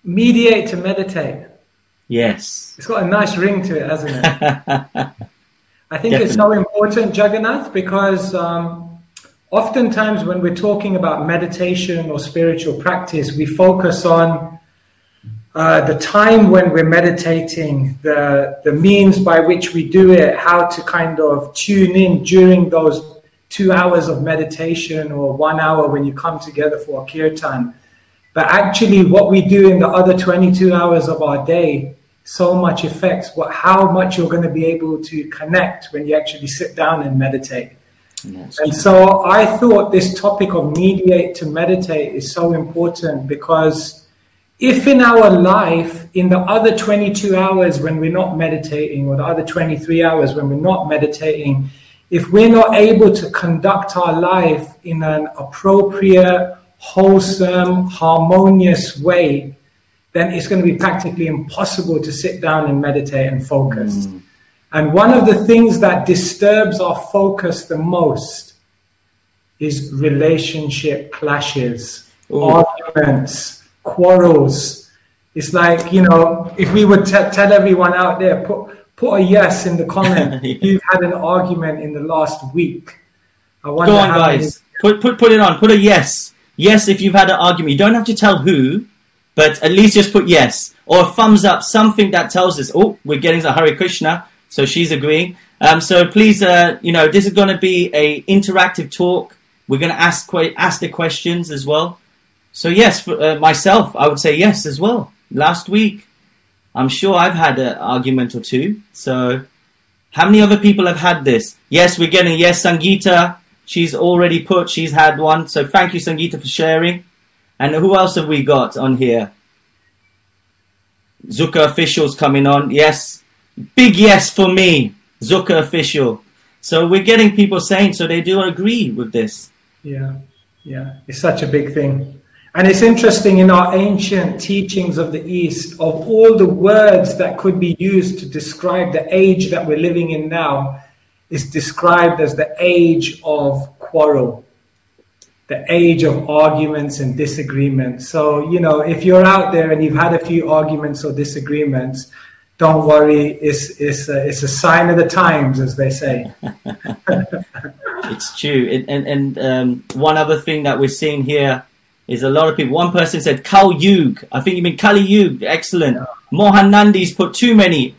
Mediate to meditate. Yes. It's got a nice ring to it, hasn't it? I think Definitely. it's so important, Jagannath, because oftentimes when we're talking about meditation or spiritual practice, we focus on the time when we're meditating, the means by which we do it, how to kind of tune in during those 2 hours of meditation or 1 hour when you come together for a kirtan. But actually what we do in the other 22 hours of our day so much affects how much you're going to be able to connect when you actually sit down and meditate. And so I thought this topic of mediate to meditate is so important, because if in our life, in the other 22 hours when we're not meditating, or the other 23 hours when we're not meditating, if we're not able to conduct our life in an appropriate, wholesome, harmonious way, then it's going to be practically impossible to sit down and meditate and focus. And one of the things that disturbs our focus the most is relationship clashes, arguments, quarrels. It's like, if we would tell everyone out there, put a yes in the comment if you've had an argument in the last week. I wonder. Go on, guys. Put it on. Put a yes. Yes, if you've had an argument. You don't have to tell who, but at least just put yes. Or a thumbs up, something that tells us, we're getting to Hare Krishna. So she's agreeing. So please, this is going to be a interactive talk. We're going to ask the questions as well. So yes, for myself, I would say yes as well. Last week, I'm sure I've had an argument or two. So how many other people have had this? Yes, we're getting yes. Sangeeta, she's had one. So thank you, Sangeeta, for sharing. And who else have we got on here? Zuka Official's coming on. Yes. Big yes for me, Zuka Official. So we're getting people saying, so they do agree with this. Yeah. It's such a big thing. And it's interesting, in our ancient teachings of the East, of all the words that could be used to describe the age that we're living in now, is described as the age of quarrel, the age of arguments and disagreements. So, if you're out there and you've had a few arguments or disagreements, don't worry, it's a sign of the times, as they say. It's true. And one other thing that we're seeing here is a lot of people. One person said Kal Yug. I think you mean Kali Yug. Excellent. Yeah. Mohan Nandi's put too many.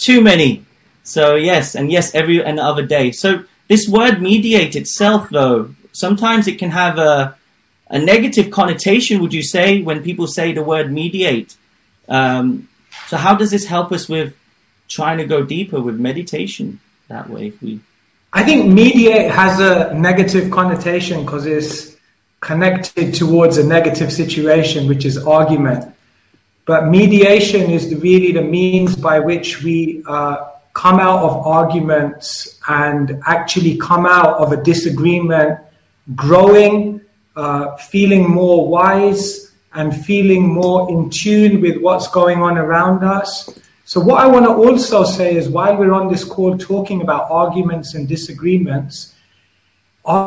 So yes, every and other day. So this word mediate itself, though, sometimes it can have a negative connotation, would you say, when people say the word mediate? So how does this help us with trying to go deeper with meditation that way? I think mediate has a negative connotation because it's connected towards a negative situation, which is argument. But mediation is really the means by which we come out of arguments and actually come out of a disagreement, growing, feeling more wise, and feeling more in tune with what's going on around us. So what I want to also say is, while we're on this call talking about arguments and disagreements are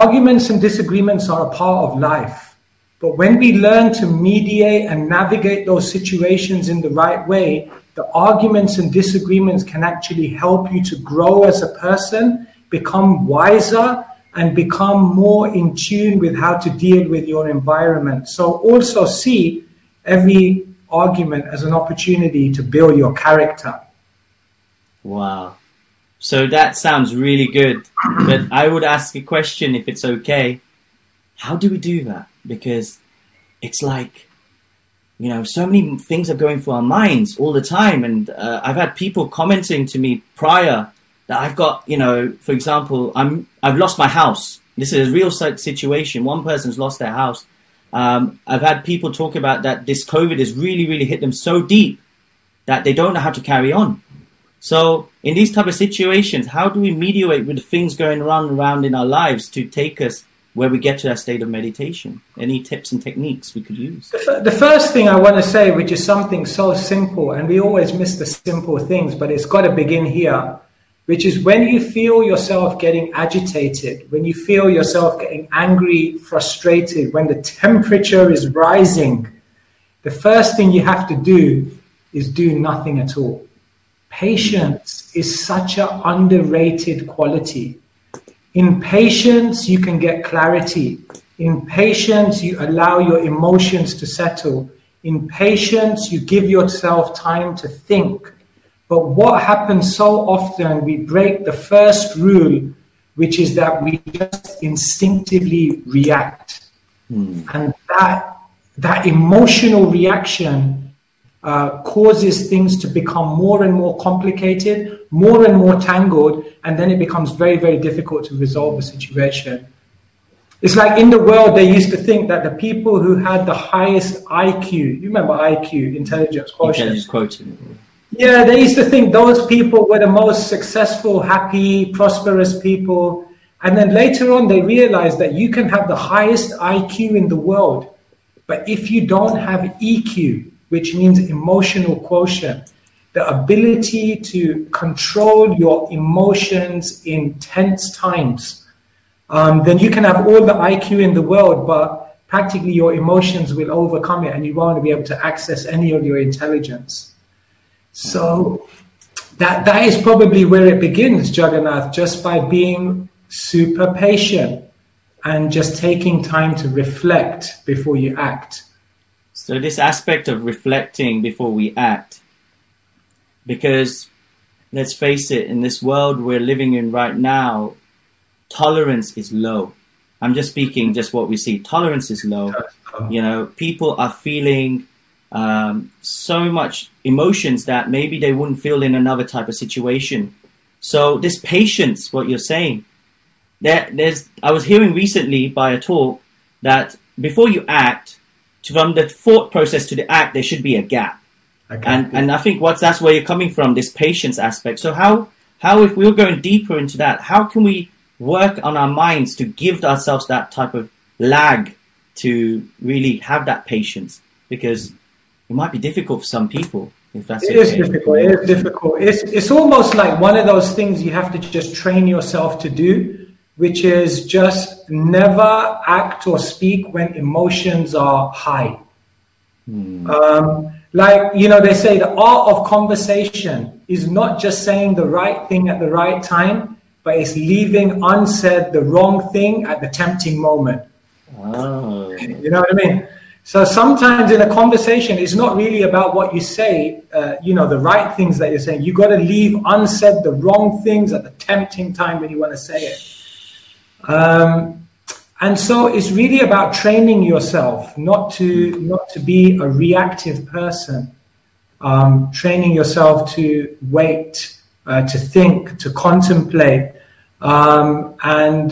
a part of life. But when we learn to mediate and navigate those situations in the right way, the arguments and disagreements can actually help you to grow as a person, become wiser, and become more in tune with how to deal with your environment. So also see every argument as an opportunity to build your character. Wow. So that sounds really good. But I would ask a question, if it's okay. How do we do that? Because it's like, so many things are going through our minds all the time. And I've had people commenting to me prior that I've got, for example, I've lost my house. This is a real situation. One person's lost their house. I've had people talk about that this COVID has really, really hit them so deep that they don't know how to carry on. So in these type of situations, how do we mediate with the things going around in our lives to take us where we get to that state of meditation? Any tips and techniques we could use? The first thing I want to say, which is something so simple, and we always miss the simple things, but it's got to begin here, which is when you feel yourself getting agitated, when you feel yourself getting angry, frustrated, when the temperature is rising, the first thing you have to do is do nothing at all. Patience is such an underrated quality. In patience, you can get clarity. In patience, you allow your emotions to settle. In patience, you give yourself time to think. But what happens so often, we break the first rule, which is that we just instinctively react. And that emotional reaction causes things to become more and more complicated, more and more tangled, and then it becomes very, very difficult to resolve the situation. It's like in the world, they used to think that the people who had the highest IQ, you remember IQ, intelligence quotient? Yeah, they used to think those people were the most successful, happy, prosperous people. And then later on, they realized that you can have the highest IQ in the world, but if you don't have EQ, which means emotional quotient, the ability to control your emotions in tense times, then you can have all the IQ in the world, but practically your emotions will overcome it and you won't be able to access any of your intelligence. So that is probably where it begins, Jagannath, just by being super patient and just taking time to reflect before you act. So this aspect of reflecting before we act, because let's face it, in this world we're living in right now, tolerance is low. I'm just speaking just what we see. Tolerance is low. You know, people are feeling so much emotions that maybe they wouldn't feel in another type of situation. So this patience, what you're saying, I was hearing recently by a talk that before you act, from the thought process to the act, there should be a gap. And I think that's where you're coming from, this patience aspect. So how if we were going deeper into that, how can we work on our minds to give ourselves that type of lag to really have that patience? Because it might be difficult for some people. If that's It is difficult. It's almost like one of those things you have to just train yourself to do, which is just never act or speak when emotions are high. Like, you know, they say the art of conversation is not just saying the right thing at the right time, but it's leaving unsaid the wrong thing at the tempting moment. Oh. You know what I mean? So sometimes in a conversation, it's not really about what you say, the right things that you're saying. You got to leave unsaid the wrong things at the tempting time when you want to say it. And so it's really about training yourself not to be a reactive person, training yourself to wait, to think, to contemplate, and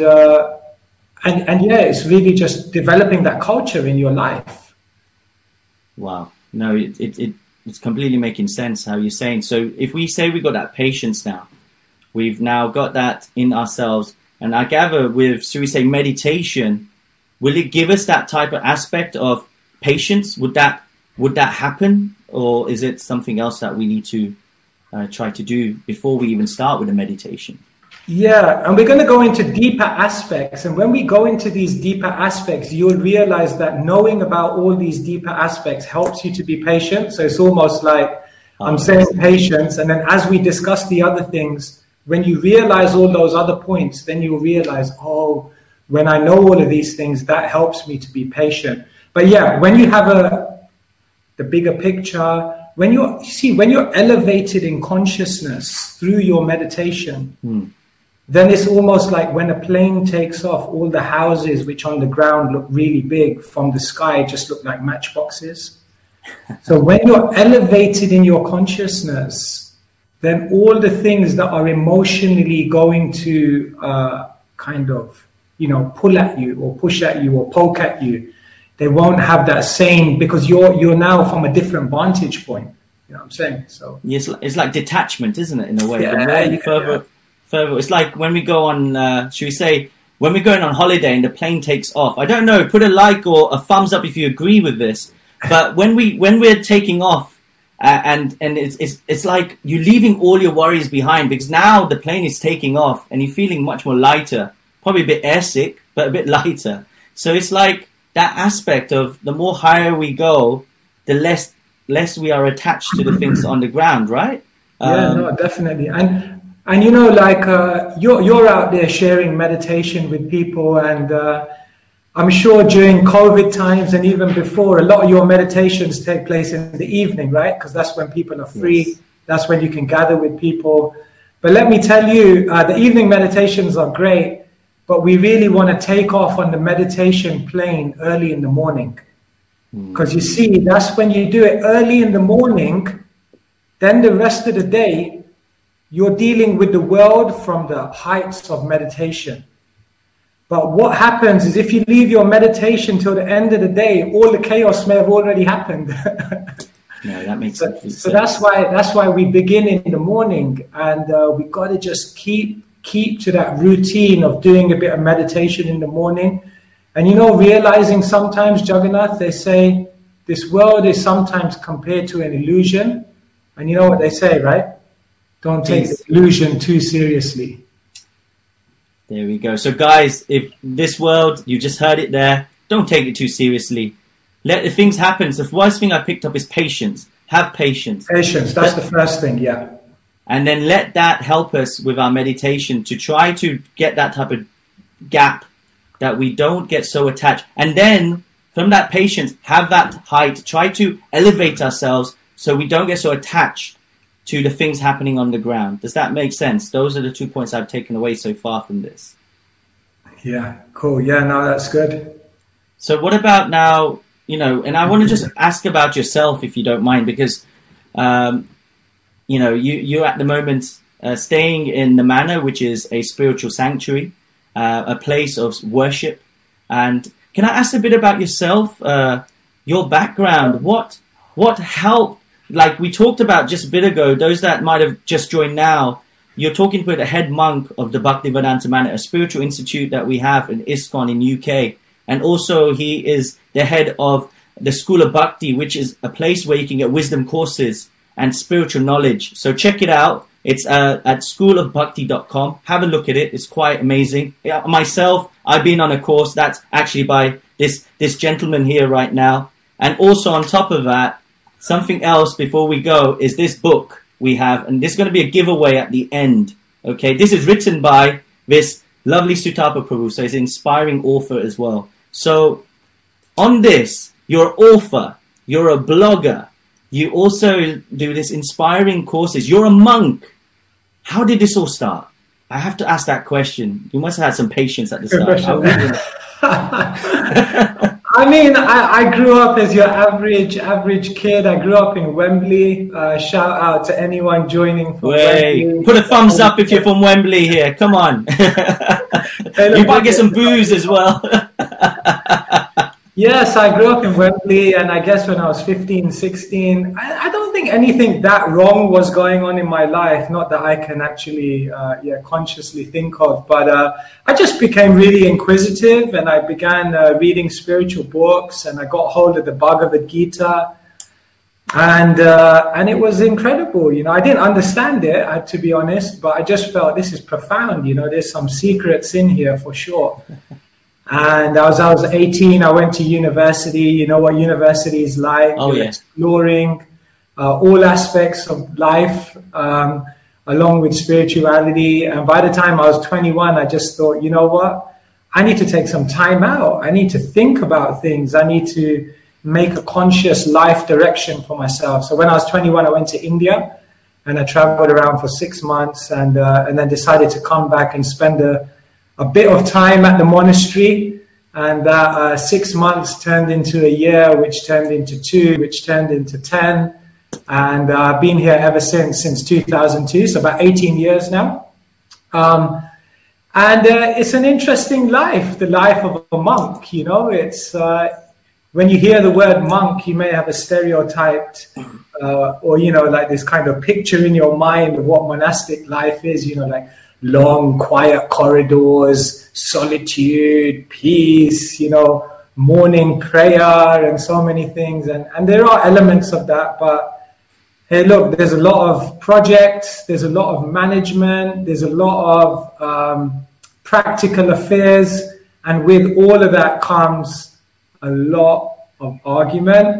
it's really just developing that culture in your life. Wow. No, it's completely making sense how you're saying. So if we say we got that patience now, we've now got that in ourselves. And I gather with, should we say, meditation, will it give us that type of aspect of patience? Would that happen? Or is it something else that we need to try to do before we even start with the meditation? Yeah, and we're going to go into deeper aspects. And when we go into these deeper aspects, you'll realize that knowing about all these deeper aspects helps you to be patient. So it's almost like I'm saying patience. And then as we discuss the other things, when you realize all those other points, then you'll realize, when I know all of these things, that helps me to be patient. But yeah, when you have the bigger picture, when you're elevated in consciousness through your meditation, then it's almost like when a plane takes off, all the houses which on the ground look really big from the sky just look like matchboxes. So when you're elevated in your consciousness, then all the things that are emotionally going to pull at you or push at you or poke at you, they won't have that same, because you're now from a different vantage point. You know what I'm saying? So yes, it's like detachment, isn't it? In a way, further. It's like when we go on, should we say, when we're going on holiday and the plane takes off. I don't know. Put a like or a thumbs up if you agree with this. But when we're taking off, and it's like you're leaving all your worries behind, because now the plane is taking off and you're feeling much more lighter, probably a bit airsick, but a bit lighter. So it's like that aspect of the more higher we go, the less we are attached to the things on the ground, right? Yeah, no, definitely. And you know, like you're out there sharing meditation with people, and I'm sure during COVID times and even before, a lot of your meditations take place in the evening, right? Because that's when people are free. Yes. That's when you can gather with people. But let me tell you, the evening meditations are great, but we really want to take off on the meditation plane early in the morning. Because you see, that's when you do it early in the morning, then the rest of the day, you're dealing with the world from the heights of meditation. But what happens is if you leave your meditation till the end of the day, all the chaos may have already happened. No, that makes sense. So that's why we begin in the morning, and we got to just keep to that routine of doing a bit of meditation in the morning. And you know, realizing sometimes, Jagannath, they say this world is sometimes compared to an illusion. And you know what they say, right? Don't take the illusion too seriously. There we go. So guys, if this world, you just heard it there, don't take it too seriously. Let the things happen. So the first thing I picked up is patience. Have patience. Patience, that's the first thing, yeah. And then let that help us with our meditation to try to get that type of gap that we don't get so attached. And then from that patience, have that height, try to elevate ourselves so we don't get so attached to the things happening on the ground. Does that make sense? Those are the 2 points I've taken away so far from this. Yeah, cool. Yeah, no, that's good. So what about now, you know, and I want to just ask about yourself, if you don't mind, because, you know, you're at the moment staying in the Manor, which is a spiritual sanctuary, a place of worship. And can I ask a bit about yourself, your background? What helped? Like we talked about just a bit ago, those that might have just joined now, you're talking with the head monk of the Bhaktivedanta Manor, a spiritual institute that we have in ISKCON in UK. And also he is the head of the School of Bhakti, which is a place where you can get wisdom courses and spiritual knowledge. So check it out. It's at schoolofbhakti.com. Have a look at it. It's quite amazing. Myself, I've been on a course that's actually by this gentleman here right now. And also on top of that, something else before we go is this book we have. And this is going to be a giveaway at the end. Okay, this is written by this lovely Sutapa Prabhu. So he's an inspiring author as well. So on this, you're an author, you're a blogger, you also do this inspiring courses, you're a monk. How did this all start? I have to ask that question. You must have had some patience at the start. I mean, I grew up as your average kid. I grew up in Wembley. Shout out to anyone joining from Wembley. Put a thumbs up if you're from Wembley here. Come on. You might get some booze as well. Yes, I grew up in Wembley, and I guess when I was 15, 16, I don't think anything that wrong was going on in my life, not that I can actually consciously think of, but I just became really inquisitive, and I began reading spiritual books, and I got hold of the Bhagavad Gita, and it was incredible. You know, I didn't understand it, to be honest, but I just felt this is profound. You know, there's some secrets in here for sure. And as I was 18, I went to university. You know what university is like. Oh, yeah. Exploring all aspects of life, along with spirituality. And by the time I was 21, I just thought, you know what? I need to take some time out. I need to think about things. I need to make a conscious life direction for myself. So when I was 21, I went to India, and I traveled around for 6 months, and then decided to come back and spend a bit of time at the monastery, and that 6 months turned into a year, which turned into 2, which turned into 10, and I've been here ever since 2002, so about 18 years now. And it's an interesting life, the life of a monk. You know, it's when you hear the word monk, you may have a stereotyped or, you know, like this kind of picture in your mind of what monastic life is, you know, like long, quiet corridors, solitude, peace, you know, morning prayer, and so many things. And there are elements of that. But hey, look, there's a lot of projects, there's a lot of management, there's a lot of practical affairs. And with all of that comes a lot of argument,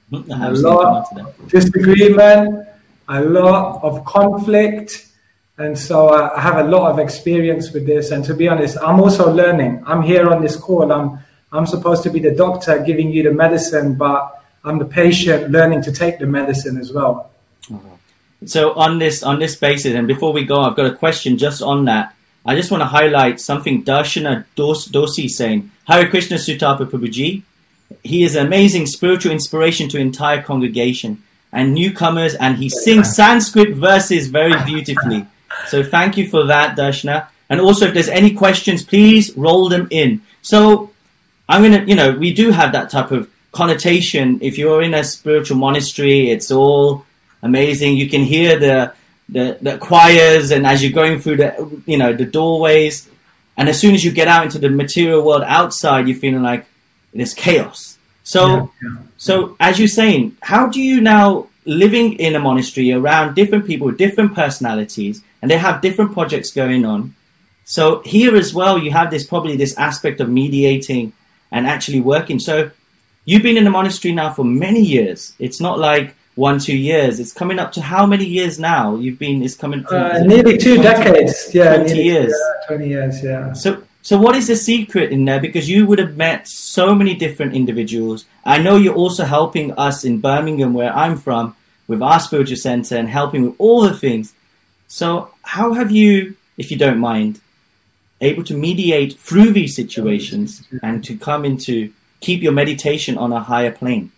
A lot of disagreement, a lot of conflict. And so I have a lot of experience with this. And to be honest, I'm also learning. I'm here on this call. I'm supposed to be the doctor giving you the medicine, but I'm the patient learning to take the medicine as well. So on this basis, and before we go, I've got a question just on that. I just want to highlight something Darshana Dosi saying. Hare Krishna Sutapa Prabhuji. He is an amazing spiritual inspiration to entire congregation and newcomers, and he sings Sanskrit verses very beautifully. So thank you for that, Darshana. And also, if there's any questions, please roll them in. So I'm going to, we do have that type of connotation. If you're in a spiritual monastery, it's all amazing. You can hear the choirs, and as you're going through the doorways, and as soon as you get out into the material world outside, you're feeling like there's chaos. So as you're saying, how do you now, living in a monastery around different people with different personalities, and they have different projects going on. So here as well, you have probably this aspect of mediating and actually working. So you've been in the monastery now for many years. It's not like 1-2 years. It's coming up to how many years now? It's coming to nearly 2 decades. Yeah, 20 years. 20 years, yeah. So what is the secret in there? Because you would have met so many different individuals. I know you're also helping us in Birmingham, where I'm from, with our spiritual center and helping with all the things. So how have you, if you don't mind, able to mediate through these situations and to keep your meditation on a higher plane?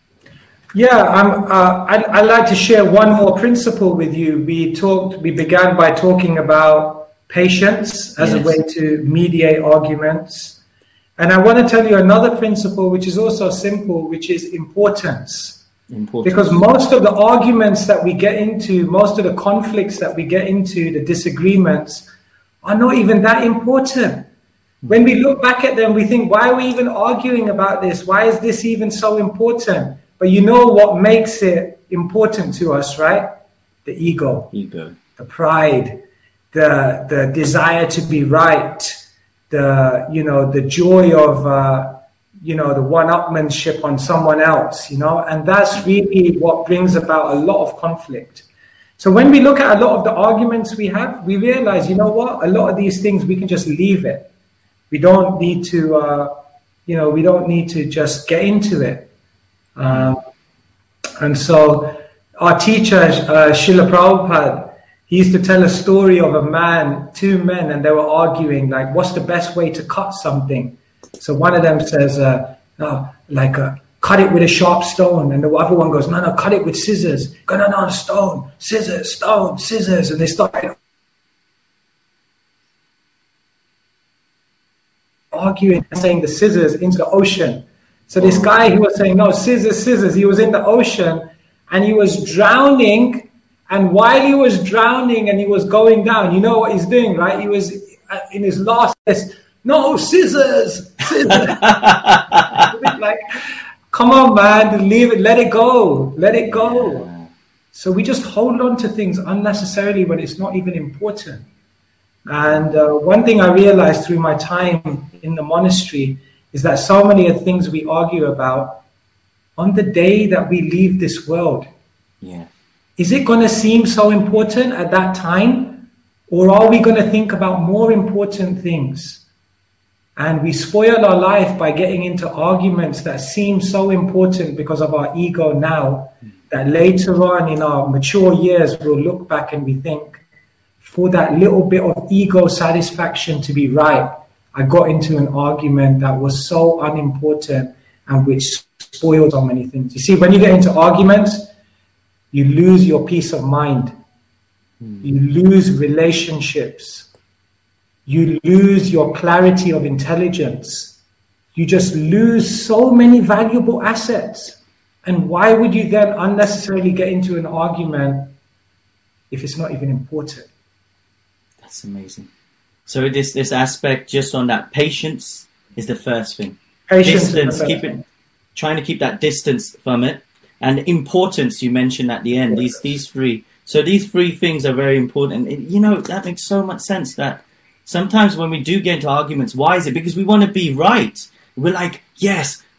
Yeah, I'd like to share one more principle with you. We began by talking about patience as a way to mediate arguments. And I want to tell you another principle, which is also simple, which is importance. Because most of the arguments that we get into, most of the conflicts that we get into, the disagreements, are not even that important. When we look back at them, we think, why are we even arguing about this? Why is this even so important? But you know what makes it important to us, right? The ego. The pride, the desire to be right, the joy of the one-upmanship on someone else, and that's really what brings about a lot of conflict. So when we look at a lot of the arguments we have, we realize, a lot of these things we can just leave it. We don't need to, just get into it. And so our teacher, Srila Prabhupada, he used to tell a story of two men, and they were arguing, like, what's the best way to cut something? So one of them says, cut it with a sharp stone. And the other one goes, no, cut it with scissors. Go, no, stone, scissors, stone, scissors. And they started arguing and saying the scissors into the ocean. So this guy, he was saying, no, scissors, scissors. He was in the ocean and he was drowning. And while he was drowning and he was going down, you know what he's doing, right? He was in his last test. No, scissors, scissors. Like, come on, man, leave it, let it go. So we just hold on to things unnecessarily when it's not even important. And one thing I realized through my time in the monastery is that so many of the things we argue about on the day that we leave this world, is it going to seem so important at that time? Or are we going to think about more important things? And we spoil our life by getting into arguments that seem so important because of our ego now, that later on in our mature years, we'll look back and we think, for that little bit of ego satisfaction to be right, I got into an argument that was so unimportant and which spoiled so many things. You see, when you get into arguments, you lose your peace of mind. You lose relationships. You lose your clarity of intelligence. You just lose so many valuable assets. And why would you then unnecessarily get into an argument if it's not even important? That's amazing. So this aspect, just on that, patience is the first thing. Patience, distance, trying to keep that distance from it, and importance you mentioned at the end. These three. So these three things are very important, and that makes so much sense. That sometimes when we do get into arguments, why is it? Because we want to be right. We're like, yes,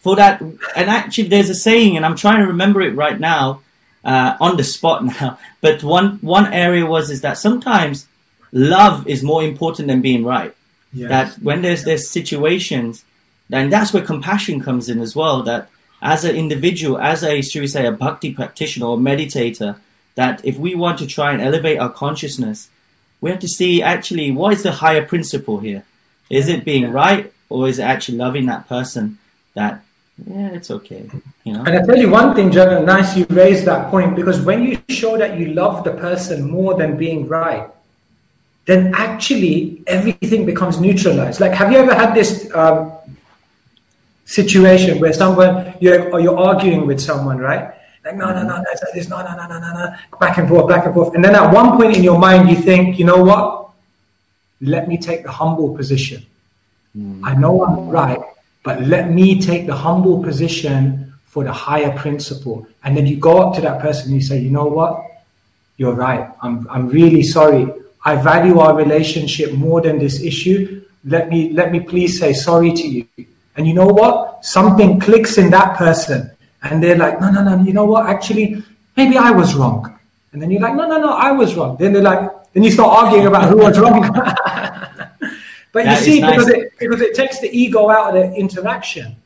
for that. And actually, there's a saying, and I'm trying to remember it right now, on the spot now. But one area is that sometimes love is more important than being right. Yes. That when there's situations, and that's where compassion comes in as well. That as an individual, should we say, a bhakti practitioner or meditator, that if we want to try and elevate our consciousness, we have to see actually what is the higher principle here. Is it being right, or is it actually loving that person? That it's okay, you know. And I tell you one thing, Jagan, nice you raised that point, because when you show that you love the person more than being right, then actually everything becomes neutralized. Like, have you ever had this situation where you're arguing with someone, right? Like, no, it's like this, no, back and forth. And then at one point in your mind, you think, you know what? Let me take the humble position. I know I'm right, but let me take the humble position for the higher principle. And then you go up to that person and you say, you know what? You're right. I'm really sorry. I value our relationship more than this issue. Let me please say sorry to you. And you know what? Something clicks in that person. And they're like, no, you know what? Actually, maybe I was wrong. And then you're like, no, I was wrong. Then then you start arguing about who was wrong. But that you see, nice. because it takes the ego out of the interaction.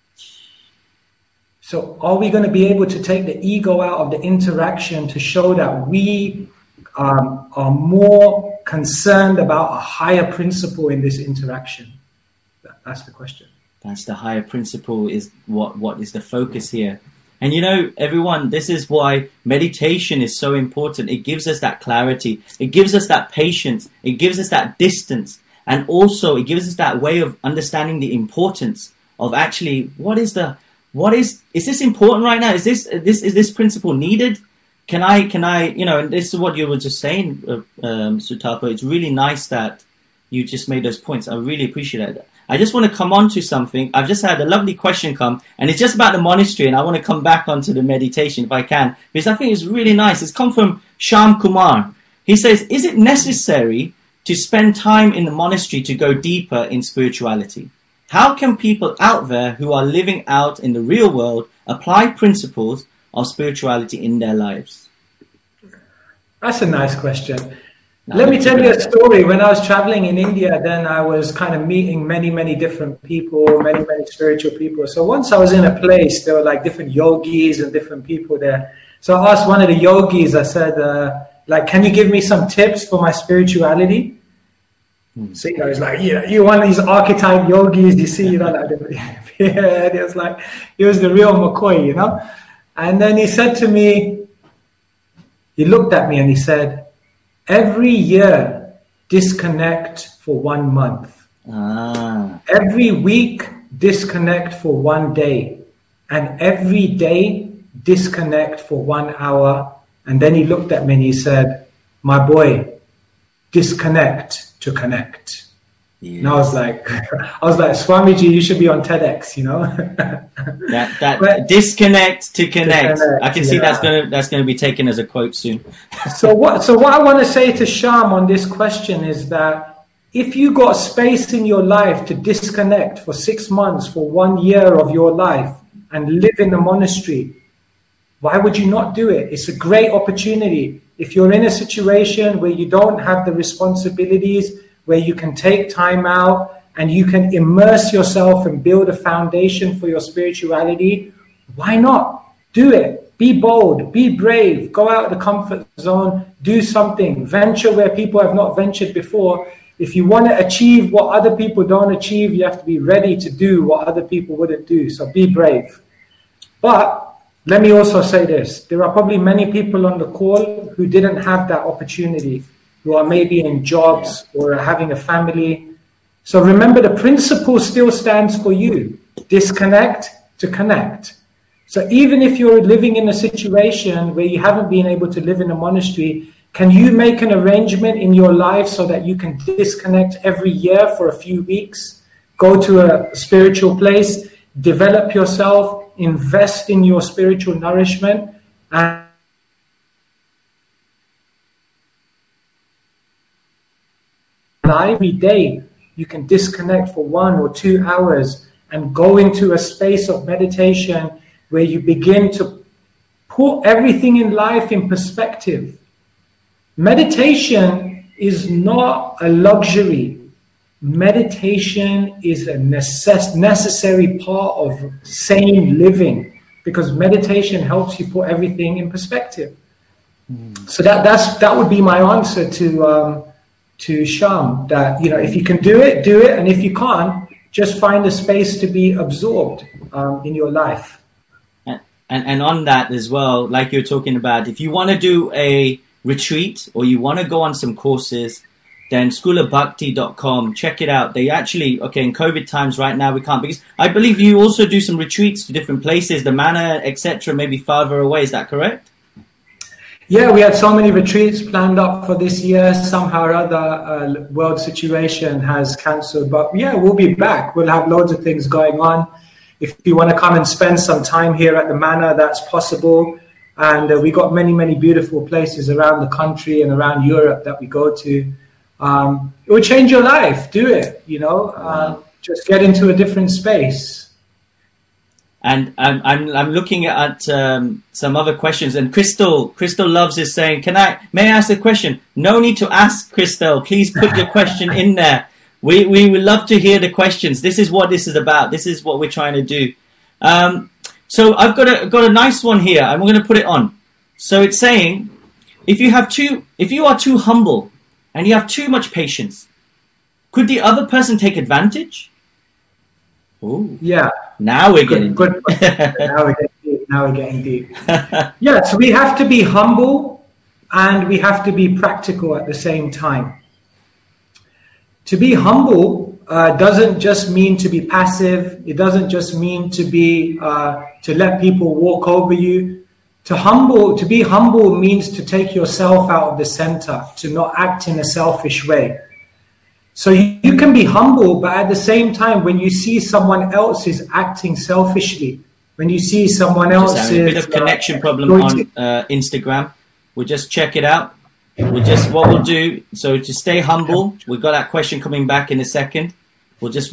So are we going to be able to take the ego out of the interaction to show that we are more concerned about a higher principle in this interaction? That's the question. That's the higher principle, is what is the focus here. And you know, everyone, this is why meditation is so important. It gives us that clarity. It gives us that patience. It gives us that distance. And also it gives us that way of understanding the importance of actually is this important right now? Is this principle needed? Can I, you know, and this is what you were just saying, Sutapa. It's really nice that you just made those points. I really appreciate that. I just want to come on to something. I've just had a lovely question come, and it's just about the monastery, and I want to come back onto the meditation if I can, because I think it's really nice. It's come from Sham Kumar. He says, is it necessary to spend time in the monastery to go deeper in spirituality? How can people out there who are living out in the real world apply principles of spirituality in their lives? That's a nice question. Let me tell you a story. When I was traveling in India, then I was kind of meeting many different people, many spiritual people. So once I was in a place, there were like different yogis and different people there. So I asked one of the yogis, I said, can you give me some tips for my spirituality? So, you know, he's like, you're one of these archetype yogis, you see, you know, it was like, he was the real McCoy, you know. And then he said to me, he looked at me and he said, every year, disconnect for 1 month. Every week, disconnect for 1 day. And every day, disconnect for 1 hour. And then he looked at me and he said, my boy, disconnect to connect. Yes. And I was like, Swamiji, you should be on TEDx, you know. that disconnect to connect. I can see that's gonna be taken as a quote soon. So what I want to say to Sham on this question is that if you got space in your life to disconnect for 6 months, for 1 year of your life, and live in a monastery, why would you not do it? It's a great opportunity. If you're in a situation where you don't have the responsibilities, where you can take time out and you can immerse yourself and build a foundation for your spirituality, why not? Do it. Be bold, be brave, go out of the comfort zone, do something, venture where people have not ventured before. If you want to achieve what other people don't achieve, you have to be ready to do what other people wouldn't do. So be brave. But let me also say this. There are probably many people on the call who didn't have that opportunity, who are maybe in jobs or are having a family. So remember, the principle still stands for you. Disconnect to connect. So even if you're living in a situation where you haven't been able to live in a monastery, can you make an arrangement in your life so that you can disconnect every year for a few weeks, go to a spiritual place, develop yourself, invest in your spiritual nourishment, and every day you can disconnect for 1 or 2 hours and go into a space of meditation where you begin to put everything in life in perspective. Meditation is not a luxury. Meditation is a necessary part of sane living, because meditation helps you put everything in perspective. So that would be my answer to Sham. That, you know, if you can do it, and if you can't, just find a space to be absorbed in your life. And on that as well, like you're talking about, if you want to do a retreat or you want to go on some courses, then schoolofbhakti.com, check it out. They actually, okay, in COVID times right now we can't, because I believe you also do some retreats to different places, the manor, etc., maybe farther away. Is that correct? Yeah, we had so many retreats planned up for this year. Somehow or other, world situation has cancelled. But yeah, we'll be back. We'll have loads of things going on. If you want to come and spend some time here at the manor, that's possible. And we got many, many beautiful places around the country and around Europe that we go to. It will change your life. Do it, you know. Just get into a different space. And I'm looking at some other questions. And Crystal Loves is saying, may I ask a question? No need to ask, Crystal. Please put your question in there. We would love to hear the questions. This is what this is about. This is what we're trying to do. So I've got a nice one here. I'm going to put it on. So it's saying, if you are too humble and you have too much patience, could the other person take advantage? Oh, yeah. Now we're getting good. Now we're getting deep. Yeah. So we have to be humble and we have to be practical at the same time. To be humble doesn't just mean to be passive. It doesn't just mean to be to let people walk over you. To be humble means to take yourself out of the center, to not act in a selfish way. So you can be humble, but at the same time, when you see someone else is acting selfishly, when you see someone else just having a bit of connection problem on Instagram, we'll just check it out. What we'll do, so to stay humble, we've got that question coming back in a second. We'll get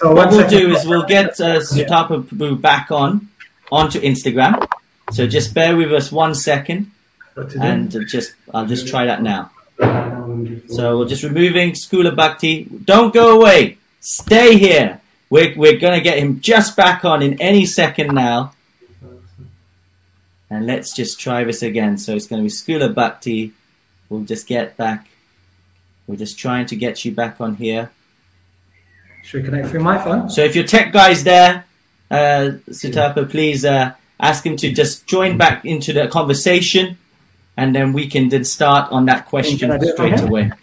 Sutapa Prabhu back onto Instagram. So just bear with us 1 second, and I'll just try that now. So we're just removing School of Bhakti. Don't go away. Stay here. We're going to get him just back on in any second now. And let's just try this again. So it's going to be School of Bhakti. We'll just get back. We're just trying to get you back on here. Should we connect through my phone? So if your tech guy's there, Sutapa, please ask him to just join back into the conversation, and then we can then start on that question straight away.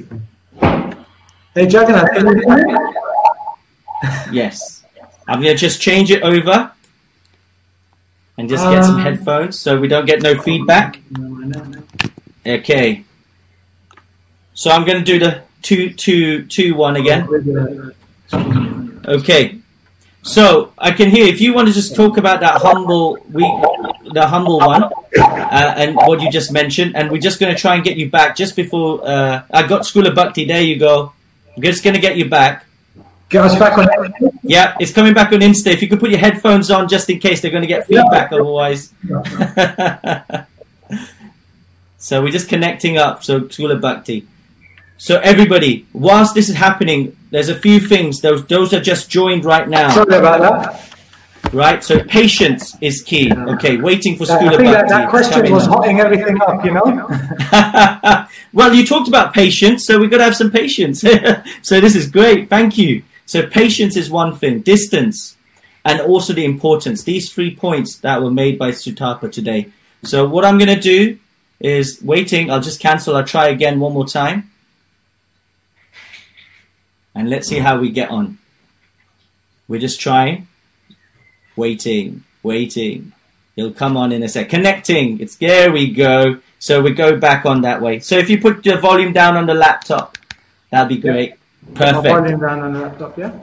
Hey, Jagannath, can you hear me? Yes. I'm going to just change it over and just get some headphones so we don't get no feedback. Okay. So I'm going to do the 2-2-2-1 again. Okay. So I can hear, if you want to just talk about that humble one, and what you just mentioned, and we're just going to try and get you back just before I got School of Bhakti. There you go. I'm just going to get you back. Get us back on. Yeah, it's coming back on Insta. If you could put your headphones on, just in case they're going to get feedback otherwise. So we're just connecting up. So School of Bhakti. So everybody, whilst this is happening, there's a few things. Those are just joined right now. Sorry about that. Right, so patience is key. Okay, waiting for School of Bhakti. That question was hotting everything up, you know. Well, you talked about patience, so we've got to have some patience. So this is great. Thank you. So patience is one thing, distance, and also the importance. These 3 points that were made by Sutapa today. So what I'm going to do is waiting. I'll just cancel. I'll try again one more time. And let's see how we get on. We're just trying. Waiting. He'll come on in a sec. Connecting. There we go. So we go back on that way. So if you put the volume down on the laptop, that'd be great. Perfect. Volume down on the laptop, yeah.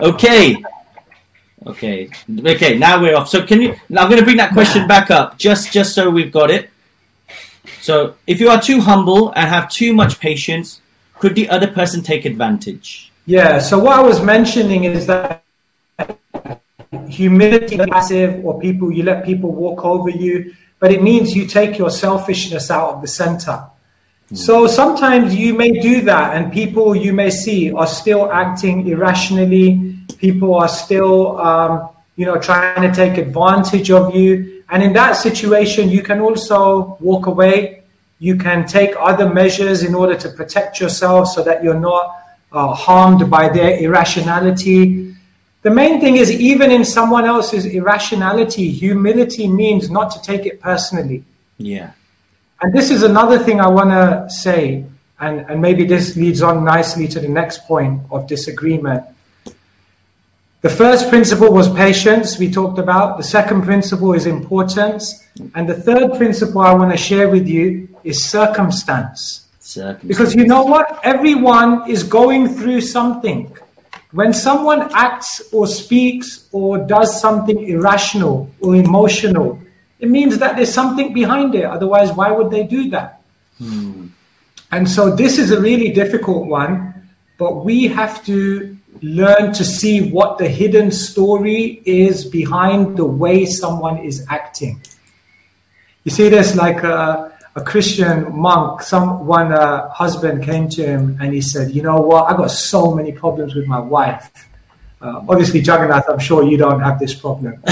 Okay. Now we're off. So I'm going to bring that question back up, just so we've got it. So if you are too humble and have too much patience, could the other person take advantage? Yeah. So what I was mentioning is that humility passive, or you let people walk over you, but it means you take your selfishness out of the center. So sometimes you may do that, and people you may see are still acting irrationally. People are still, trying to take advantage of you. And in that situation, you can also walk away. You can take other measures in order to protect yourself so that you're not harmed by their irrationality. The main thing is, even in someone else's irrationality, humility means not to take it personally. Yeah. And this is another thing I want to say, and maybe this leads on nicely to the next point of disagreement. The first principle was patience, we talked about. The second principle is importance. And the third principle I want to share with you is circumstance. Because you know what? Everyone is going through something. When someone acts or speaks or does something irrational or emotional, it means that there's something behind it. Otherwise, why would they do that? And so this is a really difficult one, but we have to learn to see what the hidden story is behind the way someone is acting. You see this like a Christian monk, one husband came to him and he said, you know what, I got so many problems with my wife. Obviously, Jagannath, I'm sure you don't have this problem.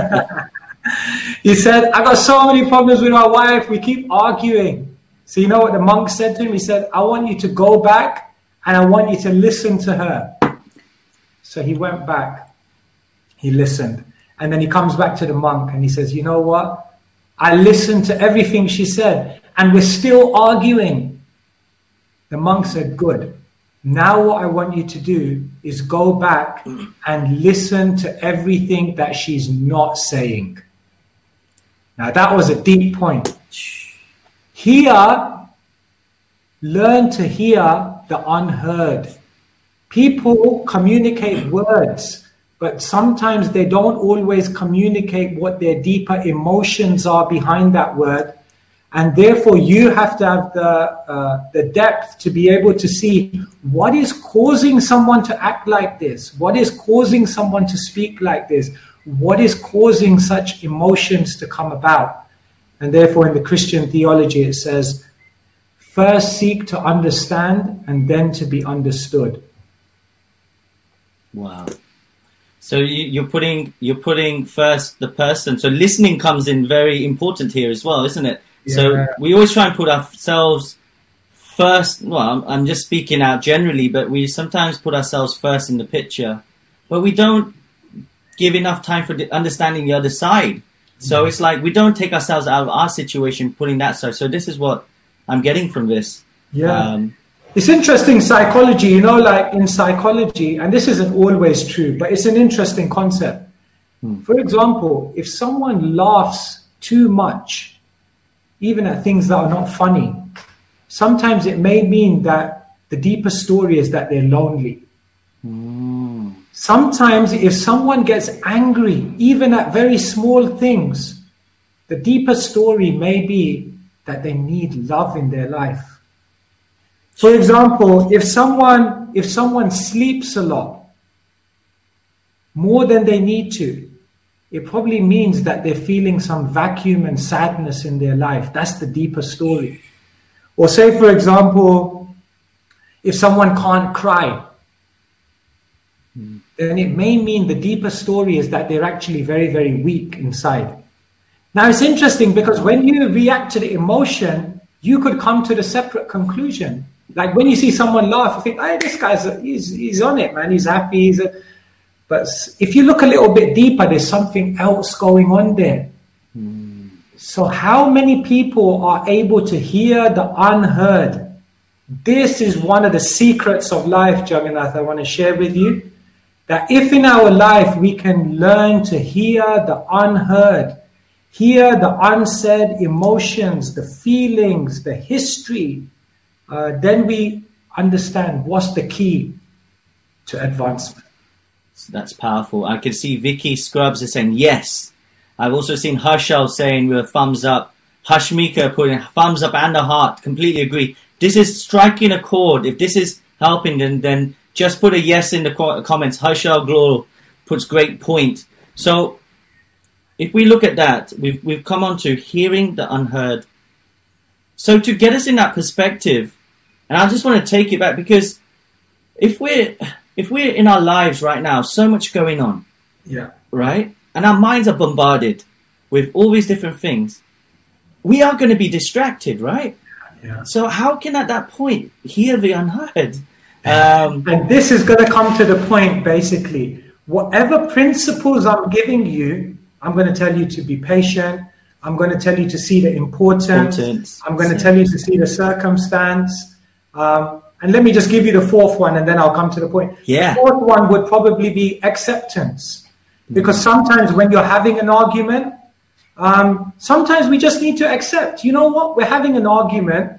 He said, I got so many problems with my wife. We keep arguing. So you know what the monk said to him? He said, I want you to go back and I want you to listen to her. So he went back. He listened. And then he comes back to the monk and he says, you know what? I listened to everything she said and we're still arguing. The monk said, good. Now what I want you to do is go back and listen to everything that she's not saying. Now that was a deep point. Learn to hear the unheard. People communicate words, but sometimes they don't always communicate what their deeper emotions are behind that word. And therefore you have to have the depth to be able to see what is causing someone to act like this. What is causing someone to speak like this? What is causing such emotions to come about? And therefore in the Christian theology it says, first seek to understand and then to be understood. Wow. So you're putting first the person. So listening comes in very important here as well, isn't it? Yeah. So we always try and put ourselves first. Well, I'm just speaking out generally, but we sometimes put ourselves first in the picture, but we don't give enough time for understanding the other side. So it's like we don't take ourselves out of our situation, putting that side. So this is what I'm getting from this. Yeah. It's interesting psychology, like in psychology, and this isn't always true, but it's an interesting concept. For example, if someone laughs too much, even at things that are not funny, sometimes it may mean that the deeper story is that they're lonely. Sometimes if someone gets angry, even at very small things, the deeper story may be that they need love in their life. For example, if someone sleeps a lot, more than they need to, it probably means that they're feeling some vacuum and sadness in their life. That's the deeper story. Or say, for example, if someone can't cry, then it may mean the deeper story is that they're actually very, very weak inside. Now, it's interesting because when you react to the emotion, you could come to the separate conclusion. Like when you see someone laugh, you think, hey, this guy's he's on it, man. He's happy. But if you look a little bit deeper, there's something else going on there. So how many people are able to hear the unheard? This is one of the secrets of life, Jagannath, I want to share with you. That if in our life we can learn to hear the unheard, hear the unsaid emotions, the feelings, the history, then we understand what's the key to advancement. That's powerful. I can see Vicky Scrubs is saying yes. I've also seen Harshal saying with a thumbs up. Hashmika putting thumbs up and a heart. Completely agree. This is striking a chord. If this is helping, then just put a yes in the comments. Harshal Glor puts great point. So if we look at that, we've come on to hearing the unheard. So to get us in that perspective, and I just want to take it back, because if we're in our lives right now, so much going on, right? And our minds are bombarded with all these different things, we are going to be distracted, right? Yeah. So how can at that point hear the unheard? And this is going to come to the point, basically. Whatever principles I'm giving you, I'm going to tell you to be patient. I'm going to tell you to see the importance. I'm going to tell you to see the circumstance. And let me just give you the fourth one, and then I'll come to the point. Yeah. The fourth one would probably be acceptance. Because sometimes when you're having an argument, sometimes we just need to accept, you know what, we're having an argument.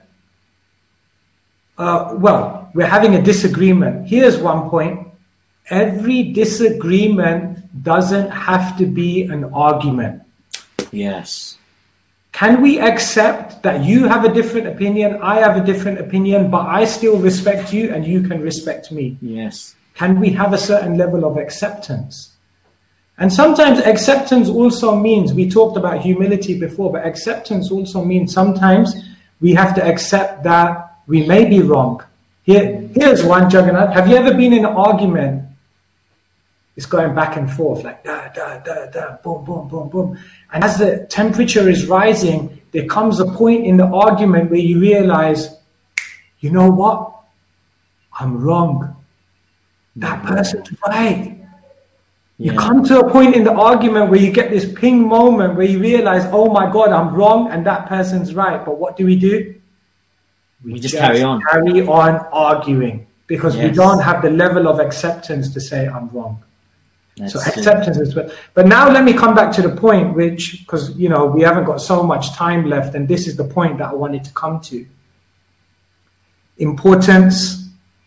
We're having a disagreement. Here's one point. Every disagreement doesn't have to be an argument. Yes. Can we accept that you have a different opinion, I have a different opinion, but I still respect you and you can respect me? Yes. Can we have a certain level of acceptance? And sometimes acceptance also means, we talked about humility before, but acceptance also means sometimes we have to accept that we may be wrong. Here's one, Jagannath. Have you ever been in an argument? It's going back and forth, like da, da, da, da, boom, boom, boom, boom. And as the temperature is rising, there comes a point in the argument where you realize, you know what? I'm wrong. That person's right. You come to a point in the argument where you get this ping moment where you realize, oh my God, I'm wrong and that person's right. But what do? We just carry on arguing because we don't have the level of acceptance to say I'm wrong. So acceptance is, but now let me come back to the point, which, because, you know, we haven't got so much time left, and this is the point that I wanted to come to. Importance.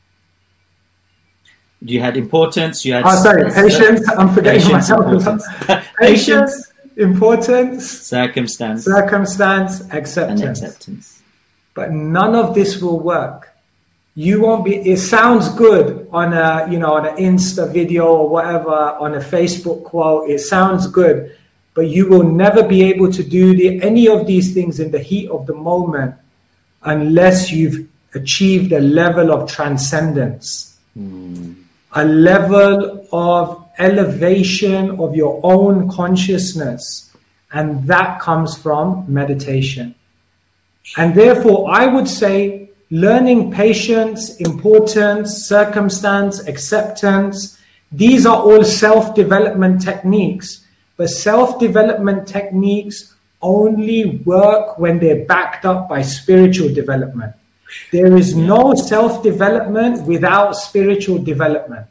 You had importance, you had... patience. I'm forgetting myself. Patience, importance, circumstance, acceptance. And acceptance. But none of this will work. You won't be... It sounds good on a, you know, on an Insta video or whatever, on a Facebook quote. It sounds good, but you will never be able to do any of these things in the heat of the moment unless you've achieved a level of transcendence. A level of elevation of your own consciousness. And that comes from meditation. And therefore, I would say learning patience, importance, circumstance, acceptance, these are all self-development techniques. But self-development techniques only work when they're backed up by spiritual development. There is no self-development without spiritual development.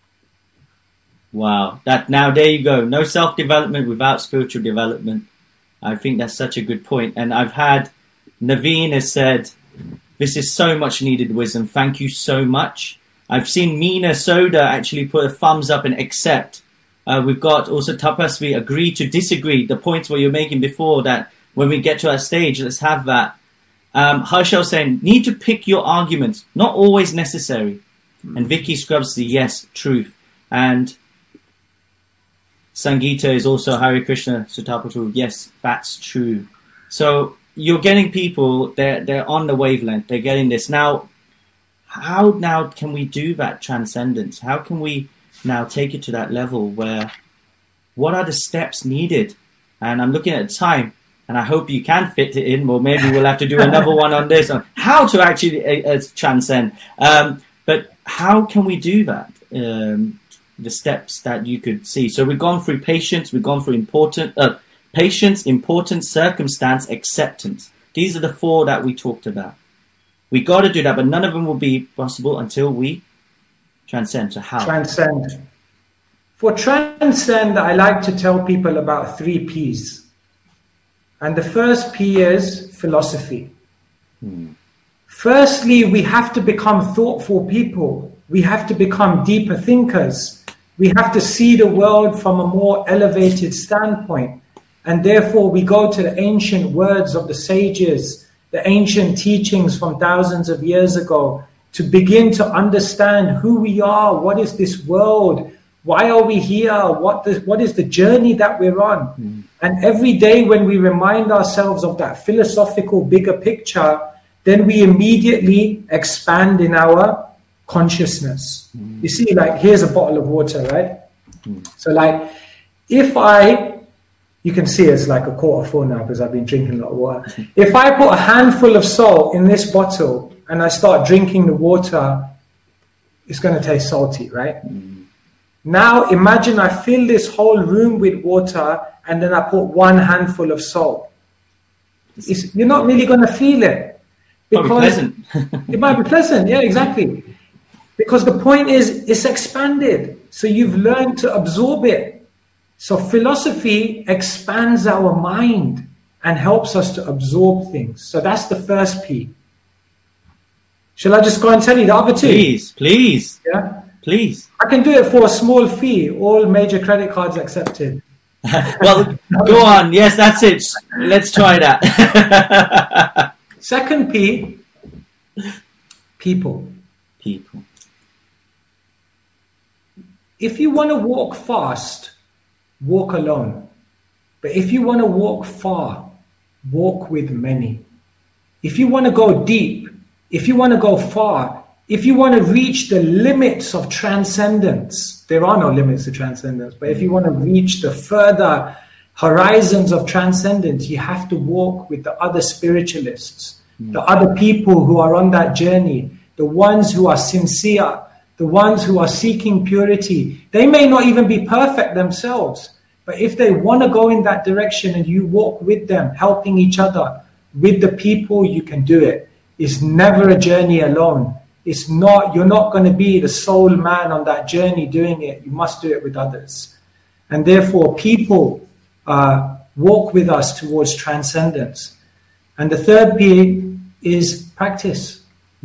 Wow. There you go. No self-development without spiritual development. I think that's such a good point. And I've had Naveen has said, this is so much needed wisdom. Thank you so much. I've seen Meena Soda actually put a thumbs up and accept. We've got also Tapasvi, agree to disagree. The points where you're making before, that when we get to that stage, let's have that. Harshal saying, need to pick your arguments, not always necessary. And Vicky Scrubs, yes, truth. And Sangeeta is also Hare Krishna Sutapatu, yes, that's true. So you're getting people, they're on the wavelength, they're getting this. Now, how now can we do that transcendence? How can we now take it to that level where, what are the steps needed? And I'm looking at the time, and I hope you can fit it in, or maybe we'll have to do another one on this, on how to actually transcend. But how can we do that? The steps that you could see. So we've gone through patience, we've gone through patience, importance, circumstance, acceptance. These are the four that we talked about. We got to do that, but none of them will be possible until we transcend. So how? Transcend. For transcend, I like to tell people about 3 P's. And the first P is philosophy. Firstly, we have to become thoughtful people. We have to become deeper thinkers. We have to see the world from a more elevated standpoint. And therefore, we go to the ancient words of the sages, the ancient teachings from thousands of years ago, to begin to understand who we are, what is this world, Why are we here? What is the journey that we're on? And every day when we remind ourselves of that philosophical bigger picture, then we immediately expand in our consciousness. You see, like, here's a bottle of water, right? So like, you can see it's like 1/4 now because I've been drinking a lot of water. If I put a handful of salt in this bottle and I start drinking the water, it's going to taste salty, right? Now imagine I fill this whole room with water and then I put 1 handful of salt. You're not really going to feel it. Because it might be pleasant, yeah, exactly. Because the point is, it's expanded. So you've learned to absorb it. So philosophy expands our mind and helps us to absorb things. So that's the first P. Shall I just go and tell you the other two? Please. Yeah? Please. I can do it for a small fee. All major credit cards accepted. Well, go on. Yes, that's it. Let's try that. Second P, people. People. If you want to walk fast, walk alone. But if you want to walk far, walk with many. If you want to go deep, if you want to go far, if you want to reach the limits of transcendence, there are no limits to transcendence, but if you want to reach the further horizons of transcendence, you have to walk with the other spiritualists, the other people who are on that journey, the ones who are sincere, the ones who are seeking purity. They may not even be perfect themselves, but if they want to go in that direction and you walk with them, helping each other, with the people, you can do it. It's never a journey alone. You're not going to be the sole man on that journey doing it. You must do it with others. And therefore, people walk with us towards transcendence. And the third P is practice.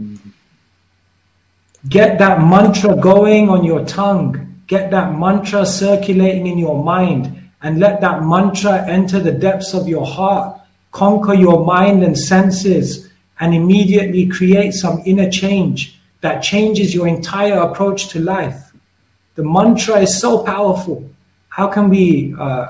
Get that mantra going on your tongue. Get that mantra circulating in your mind. And let that mantra enter the depths of your heart. Conquer your mind and senses. And immediately create some inner change that changes your entire approach to life. The mantra is so powerful. How can we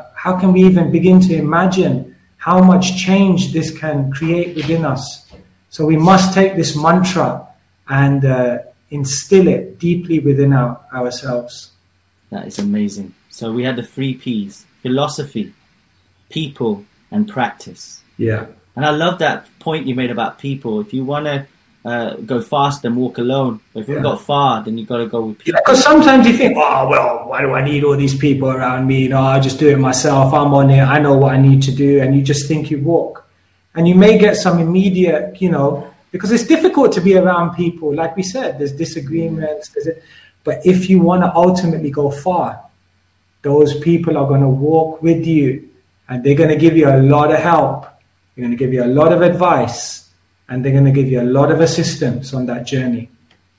even begin to imagine how much change this can create within us? So we must take this mantra and instill it deeply within ourselves. That is amazing. So we had the 3 Ps: philosophy, people, and practice. Yeah. And I love that point you made about people. If you want to go fast, then walk alone. But if you've got far, then you've got to go with people. Because sometimes you think, oh, well, why do I need all these people around me? I'll just do it myself. I'm on it. I know what I need to do. And you just think you walk. And you may get some immediate, because it's difficult to be around people. Like we said, there's disagreements. But if you want to ultimately go far, those people are going to walk with you. And they're going to give you a lot of help. They're going to give you a lot of advice, and they're going to give you a lot of assistance on that journey.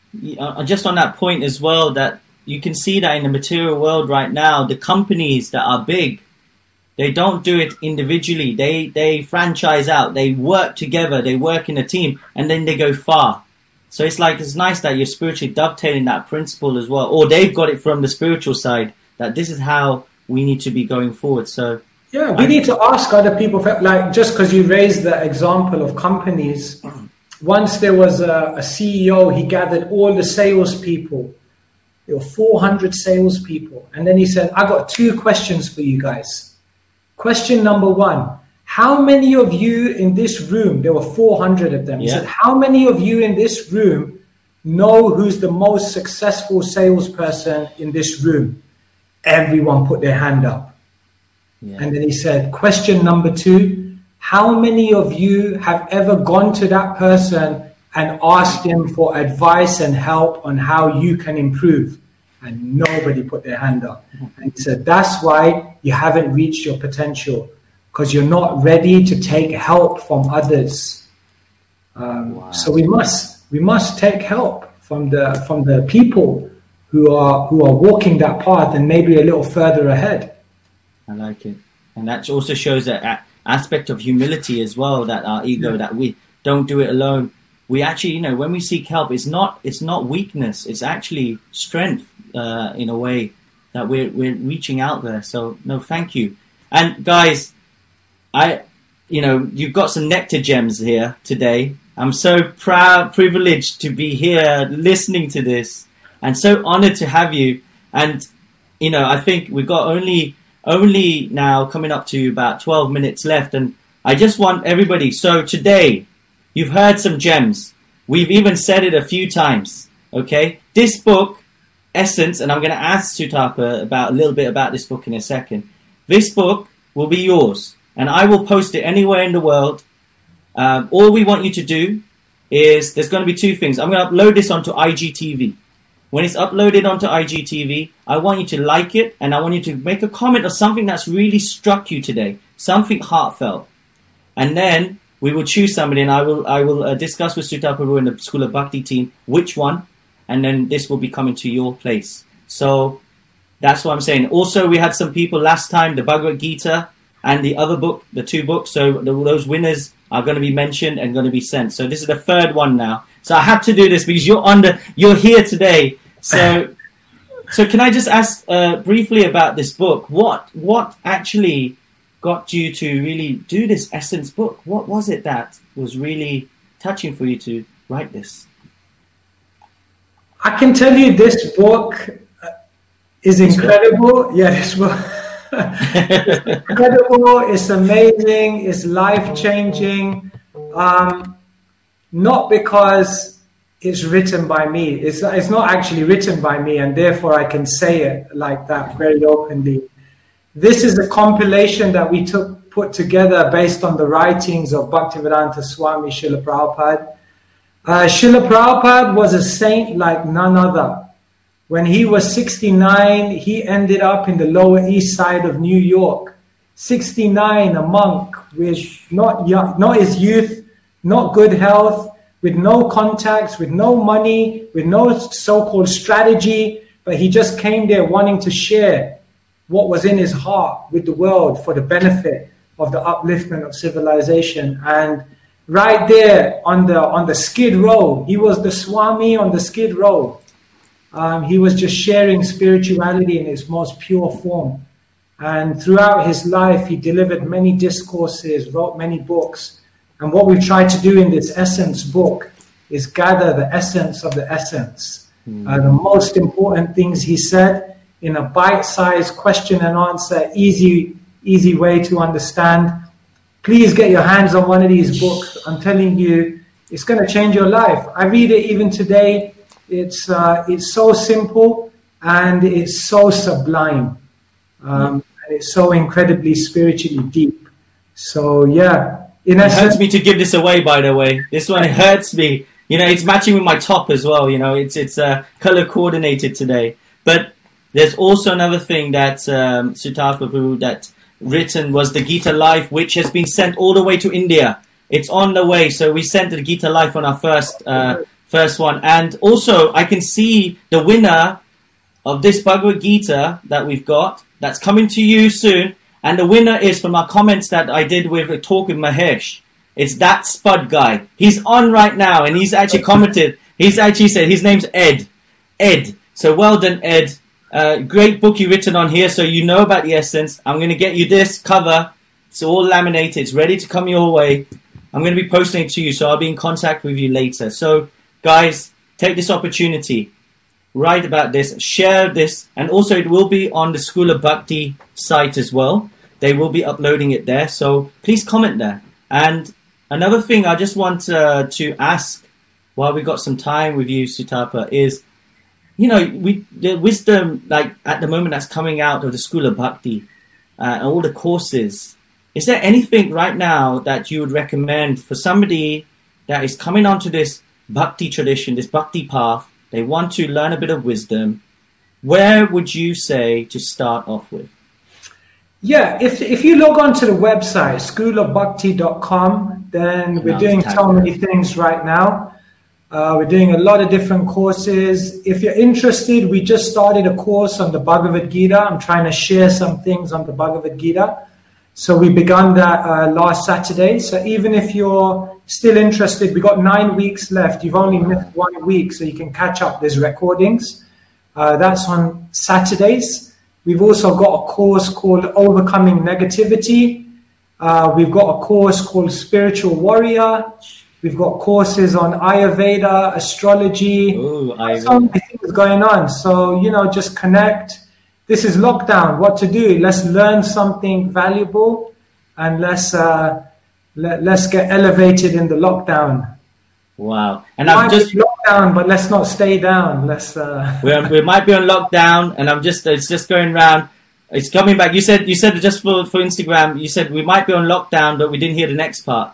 Just on that point as well, that you can see that in the material world right now, the companies that are big, they don't do it individually. They franchise out, they work together, they work in a team, and then they go far. So it's nice that you're spiritually dovetailing that principle as well, or they've got it from the spiritual side, that this is how we need to be going forward. So yeah, we need to ask other people, just because you raised the example of companies. Once there was a CEO, he gathered all the salespeople. There were 400 salespeople. And then he said, I got 2 questions for you guys. Question number 1, how many of you in this room, there were 400 of them. He said, how many of you in this room know who's the most successful salesperson in this room? Everyone put their hand up. Yeah. And then he said, question number 2, how many of you have ever gone to that person and asked him for advice and help on how you can improve? And nobody put their hand up. And he said, that's why you haven't reached your potential, because you're not ready to take help from others. Wow. So we must take help from the people who are walking that path and maybe a little further ahead. I like it. And that also shows that aspect of humility as well, that our ego, that we don't do it alone. We actually, when we seek help, it's not weakness. It's actually strength in a way that we're reaching out there. So no, thank you. And guys, you've got some nectar gems here today. I'm so privileged to be here listening to this, and so honored to have you. And I think we've got only now coming up to about 12 minutes left, and I just want everybody. So today, you've heard some gems. We've even said it a few times. Okay, this book, Essence, and I'm going to ask Sutapa a little bit about this book in a second. This book will be yours, and I will post it anywhere in the world. All we want you to do is, there's going to be two things. I'm going to upload this onto IGTV. When it's uploaded onto IGTV, I want you to like it, and I want you to make a comment of something that's really struck you today, something heartfelt. And then we will choose somebody, and I will discuss with Sutapa and the School of Bhakti team which one, and then this will be coming to your place. So that's what I'm saying. Also, we had some people last time, the Bhagavad Gita and the other book, the two books. So those winners are going to be mentioned and going to be sent. So this is the third one now. So I have to do this because you're here today. So can I just ask briefly about this book? What actually got you to really do this Essence book? What was it that was really touching for you to write this? I can tell you this book is incredible. Yeah, this book. It's incredible. It's amazing. It's life-changing. Not because it's written by me. It's not actually written by me, and therefore I can say it like that very openly. This is a compilation that we put together based on the writings of Bhaktivedanta Swami Srila Prabhupada. Srila Prabhupada was a saint like none other. When he was 69, he ended up in the Lower East Side of New York. 69, a monk with not his youth, not good health, with no contacts, with no money, with no so-called strategy, but he just came there wanting to share what was in his heart with the world for the benefit of the upliftment of civilization. And right there on the Skid Row, he was the Swami on the Skid Row. He was just sharing spirituality in its most pure form. And throughout his life, he delivered many discourses, wrote many books. And what we've tried to do in this Essence book is gather the essence of the essence. The most important things he said in a bite-sized question and answer, easy way to understand. Please get your hands on one of these books. I'm telling you, it's going to change your life. I read it even today. It's so simple and it's so sublime. And it's so incredibly spiritually deep. So yeah. It hurts me to give this away, by the way. This one, it hurts me. It's matching with my top as well. It's color coordinated today. But there's also another thing that Sutapa Prabhu that written was the Gita Life, which has been sent all the way to India. It's on the way. So we sent the Gita Life on our first one. And also, I can see the winner of this Bhagavad Gita that we've got, that's coming to you soon. And the winner is from our comments that I did with a talk with Mahesh. It's that Spud guy. He's on right now, and he's actually commented. He's actually said his name's Ed. Ed. So well done, Ed. Great book you written on here, so you know about the essence. I'm going to get you this cover. It's all laminated. It's ready to come your way. I'm going to be posting it to you, so I'll be in contact with you later. So, guys, take this opportunity. Write about this, share this, and also it will be on the School of Bhakti site as well. They will be uploading it there, so please comment there. And another thing I just want to ask while we got some time with you, Sutapa, is, the wisdom, like at the moment that's coming out of the School of Bhakti, and all the courses, is there anything right now that you would recommend for somebody that is coming onto this Bhakti tradition, this Bhakti path? They want to learn a bit of wisdom. Where would you say to start off with? Yeah, if you log on to the website, schoolofbhakti.com, then we're doing so many things right now. We're doing a lot of different courses. If you're interested, we just started a course on the Bhagavad Gita. I'm trying to share some things on the Bhagavad Gita. So we began that last Saturday. So even if you're still interested, we got 9 weeks left. You've only missed 1 week, so you can catch up. There's recordings. That's on Saturdays. We've also got a course called Overcoming Negativity. We've got a course called Spiritual Warrior. We've got courses on Ayurveda, astrology. Ooh, So many things going on. So, just connect. This is lockdown. What to do? Let's learn something valuable, and let's get elevated in the lockdown. Wow. And I'm just lockdown, but let's not stay down. we might be on lockdown, and it's just going round. It's coming back. You said just for Instagram, you said we might be on lockdown, but we didn't hear the next part.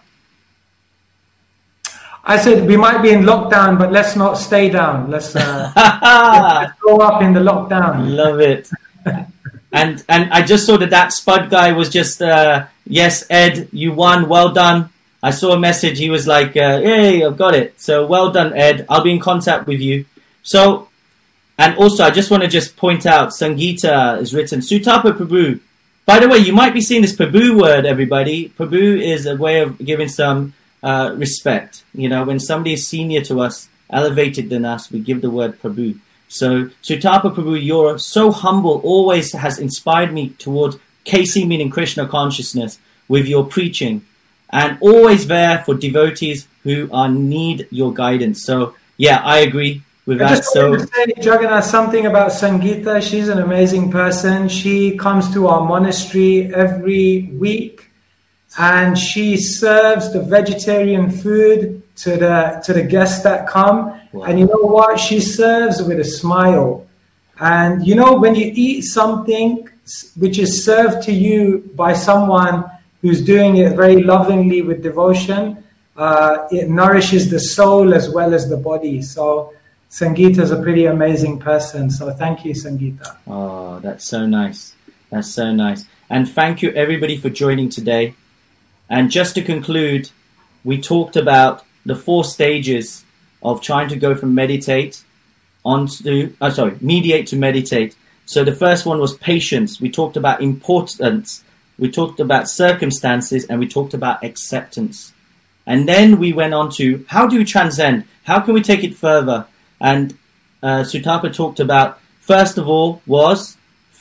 I said we might be in lockdown, but let's not stay down. Let's go up in the lockdown. Love it. And I just saw that Spud guy was just yes, Ed, you won, well done. I saw a message. He was like, "Yay, I've got it." So well done, Ed. I'll be in contact with you. So, and also I just want to point out, Sangeeta is written Sutapa Prabhu. By the way, you might be seeing this Prabhu word, everybody. Prabhu is a way of giving some respect. When somebody is senior to us, elevated than us, we give the word Prabhu. So Sutapa Prabhu, you're so humble, always has inspired me towards KC, meaning Krishna consciousness, with your preaching, and always there for devotees who need your guidance. So yeah, I agree with that. I just wanted to say, Jagannath, something about Sangeeta. She's an amazing person. She comes to our monastery every week, and she serves the vegetarian food to the guests that come. Wow. And you know what? She serves with a smile. And when you eat something which is served to you by someone who's doing it very lovingly with devotion, it nourishes the soul as well as the body. So Sangeeta is a pretty amazing person. So thank you, Sangeeta. Oh, that's so nice. That's so nice. And thank you, everybody, for joining today. And just to conclude, we talked about the 4 stages of trying to go from meditate mediate to meditate. So the first one was patience. We talked about importance. We talked about circumstances, and we talked about acceptance. And then we went on to how do we transcend? How can we take it further? And Sutapa talked about, first of all, was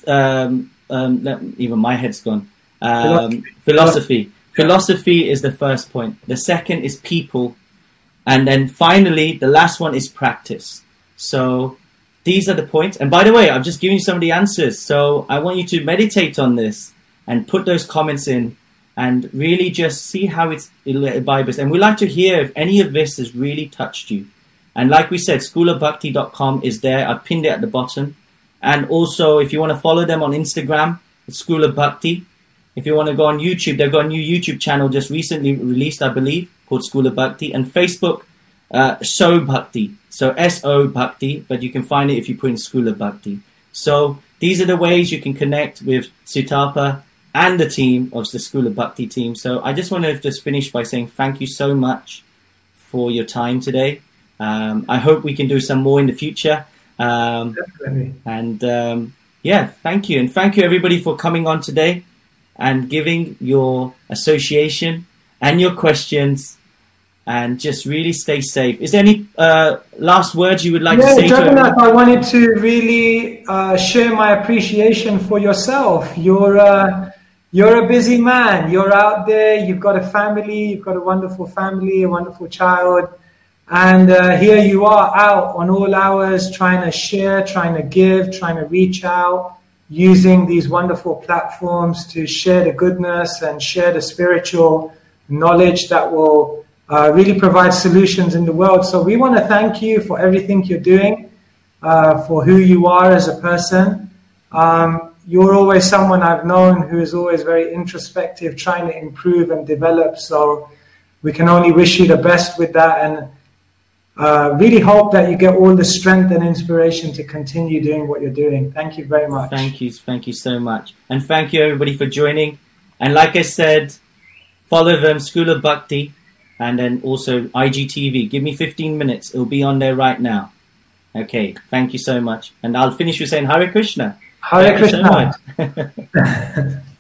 even my head's gone. Philosophy. Philosophy is the first point. The second is people. And then finally, the last one is practice. So these are the points. And by the way, I've just given you some of the answers. So I want you to meditate on this and put those comments in and really just see how it vibes. And we'd like to hear if any of this has really touched you. And like we said, schoolofbhakti.com is there. I pinned it at the bottom. And also, if you want to follow them on Instagram, it's School of Bhakti. If you want to go on YouTube, they've got a new YouTube channel just recently released, I believe, called School of Bhakti. And Facebook, So Bhakti. So S-O Bhakti, but you can find it if you put in School of Bhakti. So these are the ways you can connect with Sutapa and the team of the School of Bhakti team. So I just want to just finish by saying thank you so much for your time today. I hope we can do some more in the future. Definitely. And thank you. And thank you, everybody, for coming on today and giving your association and your questions, and just really stay safe. Is there any last words you would like to say to everyone? I wanted to really share my appreciation for yourself. You're a busy man. You're out there. You've got a family. You've got a wonderful family, a wonderful child. And here you are out on all hours trying to share, trying to give, trying to reach out, using these wonderful platforms to share the goodness and share the spiritual knowledge that will really provide solutions in the world. So we want to thank you for everything you're doing, for who you are as a person. You're always someone I've known who is always very introspective, trying to improve and develop. So we can only wish you the best with that, and really hope that you get all the strength and inspiration to continue doing what you're doing. Thank you very much. Thank you so much. And thank you, everybody, for joining. And like I said, follow them, School of Bhakti, and then also IGTV. Give me 15 minutes. It'll be on there right now. Okay, thank you so much. And I'll finish with saying Hare Krishna. Hare Krishna. Thank you so much.